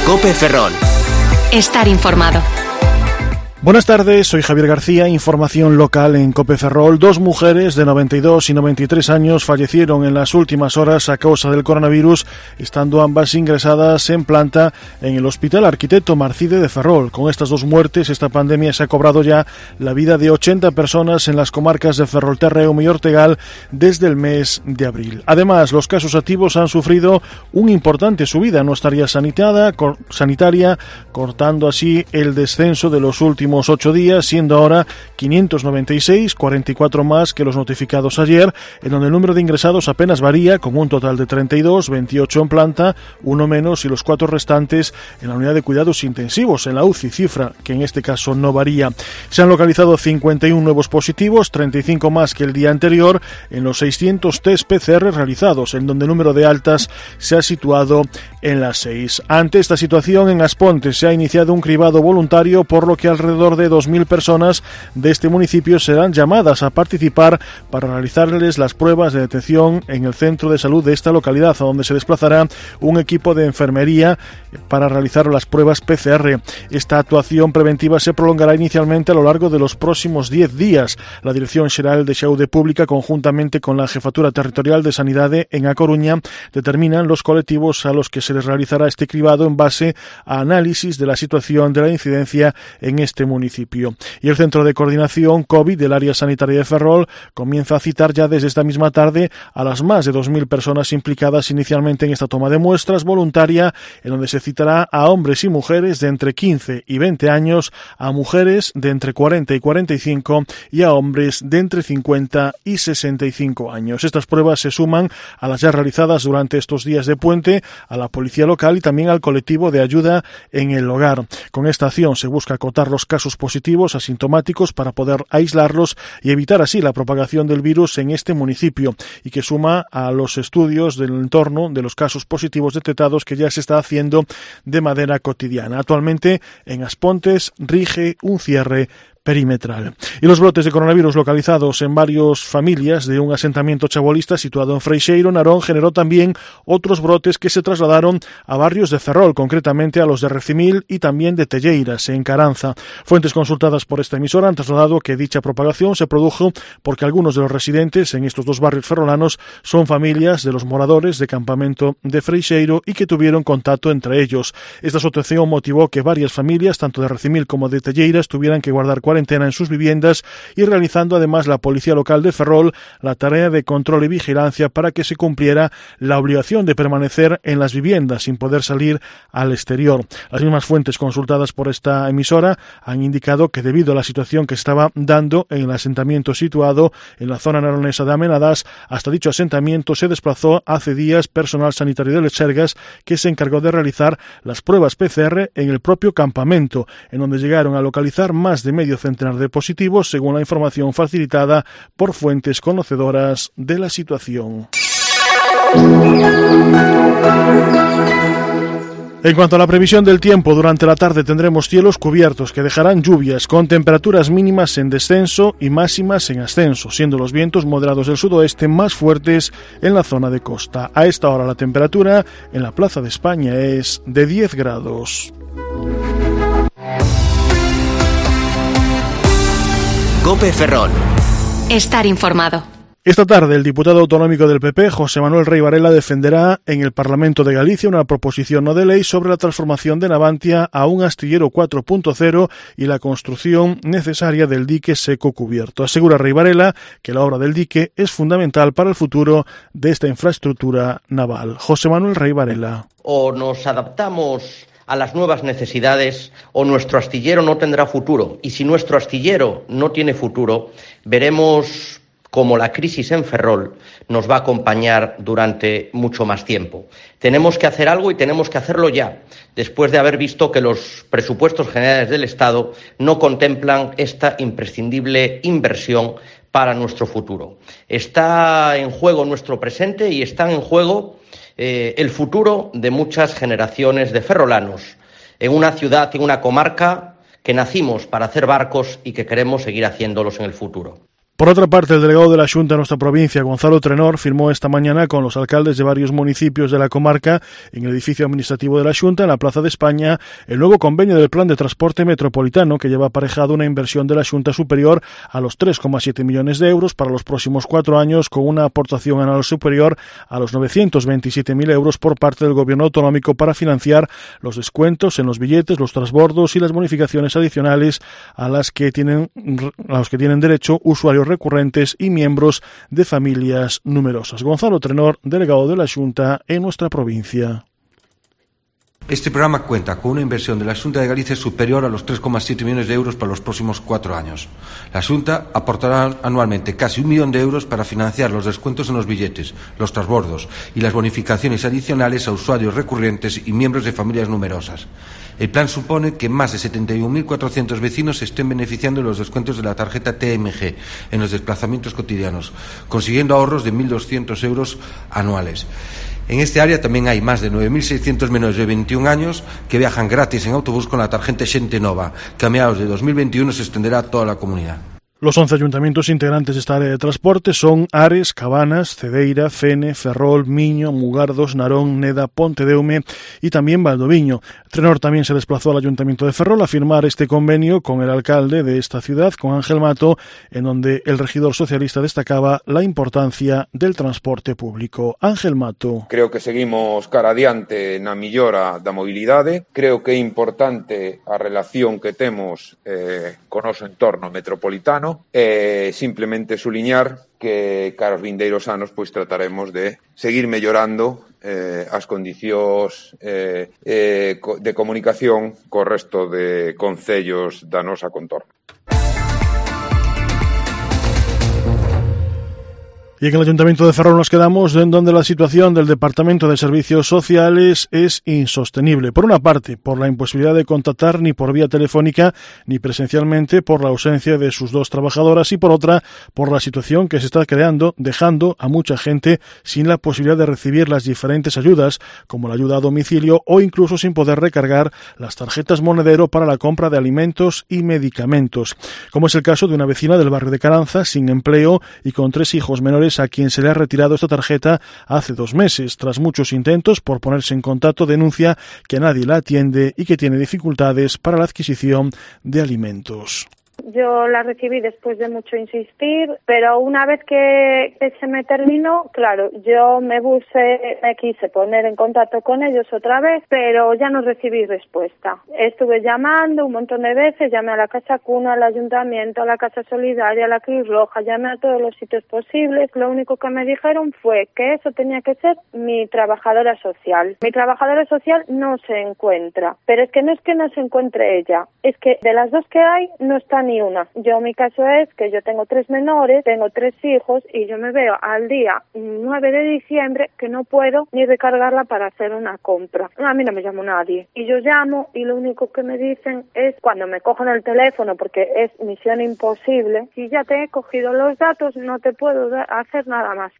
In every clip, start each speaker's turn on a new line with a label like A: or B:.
A: COPE Ferrol.
B: Estar informado.
C: Buenas tardes, soy Javier García, información local en COPE Ferrol. 2 mujeres de 92 y 93 años fallecieron en las últimas horas a causa del coronavirus, estando ambas ingresadas en planta en el Hospital Arquitecto Marcide de Ferrol. Con estas 2 muertes, esta pandemia se ha cobrado ya la vida de 80 personas en las comarcas de Ferrolterreo y Ortegal desde el mes de abril. Además, los casos activos han sufrido una importante subida en nuestra área sanitaria, cortando así el descenso de los últimos 8 días, siendo ahora 596, 44 más que los notificados ayer, en donde el número de ingresados apenas varía, con un total de 32, 28 en planta, 1 menos y los 4 restantes en la unidad de cuidados intensivos, en la UCI, cifra que en este caso no varía. Se han localizado 51 nuevos positivos, 35 más que el día anterior, en los 600 test PCR realizados, en donde el número de altas se ha situado en las 6. Ante esta situación, en Aspontes se ha iniciado un cribado voluntario, por lo que alrededor de 2.000 personas de este municipio serán llamadas a participar para realizarles las pruebas de detección en el centro de salud de esta localidad, a donde se desplazará un equipo de enfermería para realizar las pruebas PCR. Esta actuación preventiva se prolongará inicialmente a lo largo de los próximos 10 días. La Dirección Xeral de Saúde Pública, conjuntamente con la Jefatura Territorial de Sanidade en A Coruña, determinan los colectivos a los que se les realizará este cribado en base a análisis de la situación de la incidencia en este municipio. Y el Centro de Coordinación COVID del área sanitaria de Ferrol comienza a citar ya desde esta misma tarde a las más de 2.000 personas implicadas inicialmente en esta toma de muestras voluntaria, en donde se citará a hombres y mujeres de entre 15 y 20 años, a mujeres de entre 40 y 45 y a hombres de entre 50 y 65 años. Estas pruebas se suman a las ya realizadas durante estos días de puente a la policía local y también al colectivo de ayuda en el hogar. Con esta acción se busca acotar los casos positivos asintomáticos para poder aislarlos y evitar así la propagación del virus en este municipio, y que suma a los estudios del entorno de los casos positivos detectados que ya se está haciendo de manera cotidiana. Actualmente en Aspontes rige un cierre perimetral. Y los brotes de coronavirus localizados en varias familias de un asentamiento chabolista situado en Freixeiro, Narón, generó también otros brotes que se trasladaron a barrios de Ferrol, concretamente a los de Recimil y también de Telleiras, en Caranza. Fuentes consultadas por esta emisora han trasladado que dicha propagación se produjo porque algunos de los residentes en estos 2 barrios ferrolanos son familias de los moradores de campamento de Freixeiro y que tuvieron contacto entre ellos. Esta situación motivó que varias familias, tanto de Recimil como de Telleiras, tuvieran que guardar cuarentena en sus viviendas, y realizando además la policía local de Ferrol la tarea de control y vigilancia para que se cumpliera la obligación de permanecer en las viviendas sin poder salir al exterior. Las mismas fuentes consultadas por esta emisora han indicado que debido a la situación que estaba dando en el asentamiento situado en la zona naronesa de Amenadas, hasta dicho asentamiento se desplazó hace días personal sanitario de Les Chergas, que se encargó de realizar las pruebas PCR en el propio campamento, en donde llegaron a localizar más de medio centenar de positivos, según la información facilitada por fuentes conocedoras de la situación. En cuanto a la previsión del tiempo, durante la tarde tendremos cielos cubiertos que dejarán lluvias, con temperaturas mínimas en descenso y máximas en ascenso, siendo los vientos moderados del sudoeste más fuertes en la zona de costa. A esta hora la temperatura en la Plaza de España es de 10 grados.
A: COPE Ferrol.
B: Estar informado.
C: Esta tarde el diputado autonómico del PP, José Manuel Rey Varela, defenderá en el Parlamento de Galicia una proposición no de ley sobre la transformación de Navantia a un astillero 4.0 y la construcción necesaria del dique seco cubierto. Asegura Rey Varela que la obra del dique es fundamental para el futuro de esta infraestructura naval. José Manuel Rey Varela.
D: O nos adaptamos a las nuevas necesidades o nuestro astillero no tendrá futuro. Y si nuestro astillero no tiene futuro, veremos como la crisis en Ferrol nos va a acompañar durante mucho más tiempo. Tenemos que hacer algo y tenemos que hacerlo ya, después de haber visto que los presupuestos generales del Estado no contemplan esta imprescindible inversión para nuestro futuro. Está en juego nuestro presente y está en juego el futuro de muchas generaciones de ferrolanos en una ciudad, en una comarca que nacimos para hacer barcos y que queremos seguir haciéndolos en el futuro.
C: Por otra parte, el delegado de la Xunta en nuestra provincia, Gonzalo Trenor, firmó esta mañana con los alcaldes de varios municipios de la comarca, en el edificio administrativo de la Xunta, en la Plaza de España, el nuevo convenio del Plan de Transporte Metropolitano, que lleva aparejado una inversión de la Xunta superior a los 3,7 millones de euros para los próximos 4 años, con una aportación anual superior a los 927.000 euros por parte del Gobierno autonómico para financiar los descuentos en los billetes, los transbordos y las bonificaciones adicionales a los que tienen derecho usuarios recurrentes y miembros de familias numerosas. Gonzalo Trenor, delegado de la Xunta en nuestra provincia.
E: Este programa cuenta con una inversión de la Xunta de Galicia superior a los 3,7 millones de euros para los próximos 4 años. La Xunta aportará anualmente casi 1 millón de euros para financiar los descuentos en los billetes, los transbordos y las bonificaciones adicionales a usuarios recurrentes y miembros de familias numerosas. El plan supone que más de 71.400 vecinos se estén beneficiando de los descuentos de la tarjeta TMG en los desplazamientos cotidianos, consiguiendo ahorros de 1.200 euros anuales. En este área también hay más de 9.600 menores de 21 años que viajan gratis en autobús con la tarjeta Xente Nova, que a mediados de 2021 se extenderá a toda la comunidad.
C: Los 11 ayuntamientos integrantes de esta área de transporte son Ares, Cabanas, Cedeira, Fene, Ferrol, Miño, Mugardos, Narón, Neda, Pontedeume y también Valdoviño. Trenor también se desplazó al Ayuntamiento de Ferrol a firmar este convenio con el alcalde de esta ciudad, con Ángel Mato, en donde el regidor socialista destacaba la importancia del transporte público. Ángel Mato.
F: Creo que seguimos cara adiante na millora da mobilidade. Creo que é importante a relación que temos con o noso entorno metropolitano. Simplemente suliñar que cara aos vindeiros anos pois trataremos de seguir mellorando as condicións de comunicación co resto de concellos da nosa contorna.
C: Y en el Ayuntamiento de Ferrol nos quedamos en donde la situación del Departamento de Servicios Sociales es insostenible. Por una parte, por la imposibilidad de contactar ni por vía telefónica ni presencialmente por la ausencia de sus 2 trabajadoras y por otra, por la situación que se está creando, dejando a mucha gente sin la posibilidad de recibir las diferentes ayudas, como la ayuda a domicilio o incluso sin poder recargar las tarjetas monedero para la compra de alimentos y medicamentos. Como es el caso de una vecina del barrio de Caranza sin empleo y con 3 hijos menores a quien se le ha retirado esta tarjeta hace 2 meses. Tras muchos intentos por ponerse en contacto, denuncia que nadie la atiende y que tiene dificultades para la adquisición de alimentos.
G: Yo la recibí después de mucho insistir, pero una vez que se me terminó, claro, yo me quise poner en contacto con ellos otra vez, pero ya no recibí respuesta. Estuve llamando un montón de veces, llamé a la Casa Cuna, al Ayuntamiento, a la Casa Solidaria, a la Cruz Roja, llamé a todos los sitios posibles. Lo único que me dijeron fue que eso tenía que ser mi trabajadora social. Mi trabajadora social no se encuentra, pero es que no se encuentre ella, es que de las 2 que hay no está ni una. Yo, mi caso es que yo tengo 3 menores, tengo 3 hijos y yo me veo al día 9 de diciembre que no puedo ni recargarla para hacer una compra. A mí no me llamó nadie. Y yo llamo y lo único que me dicen es cuando me cogen el teléfono, porque es misión imposible, si ya te he cogido los datos no te puedo hacer nada más.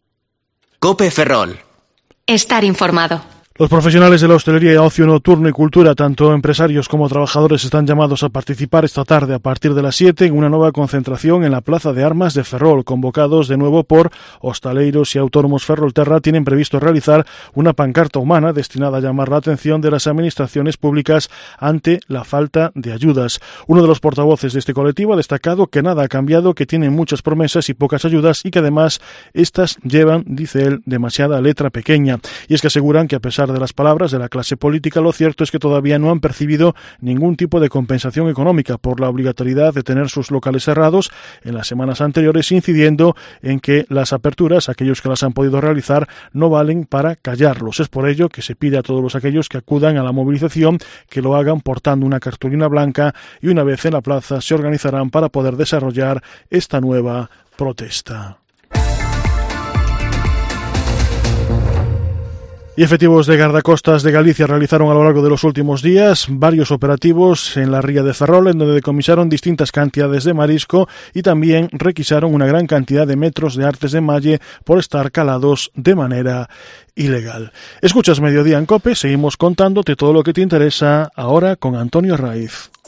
A: COPE Ferrol.
B: Estar informado.
C: Los profesionales de la hostelería, ocio nocturno y cultura, tanto empresarios como trabajadores, están llamados a participar esta tarde a partir de las 7 en una nueva concentración en la Plaza de Armas de Ferrol. Convocados de nuevo por hostaleiros y autónomos ferrolterra, tienen previsto realizar una pancarta humana destinada a llamar la atención de las administraciones públicas ante la falta de ayudas. Uno de los portavoces de este colectivo ha destacado que nada ha cambiado, que tienen muchas promesas y pocas ayudas y que además estas llevan, dice él, demasiada letra pequeña. Y es que aseguran que a pesar de las palabras de la clase política, lo cierto es que todavía no han percibido ningún tipo de compensación económica por la obligatoriedad de tener sus locales cerrados en las semanas anteriores, incidiendo en que las aperturas, aquellos que las han podido realizar, no valen para callarlos. Es por ello que se pide a todos aquellos que acudan a la movilización que lo hagan portando una cartulina blanca y una vez en la plaza se organizarán para poder desarrollar esta nueva protesta. Y efectivos de Guardacostas de Galicia realizaron a lo largo de los últimos días varios operativos en la ría de Ferrol, en donde decomisaron distintas cantidades de marisco y también requisaron una gran cantidad de metros de artes de malle por estar calados de manera ilegal. Escuchas Mediodía en COPE, seguimos contándote todo lo que te interesa ahora con Antonio Raiz.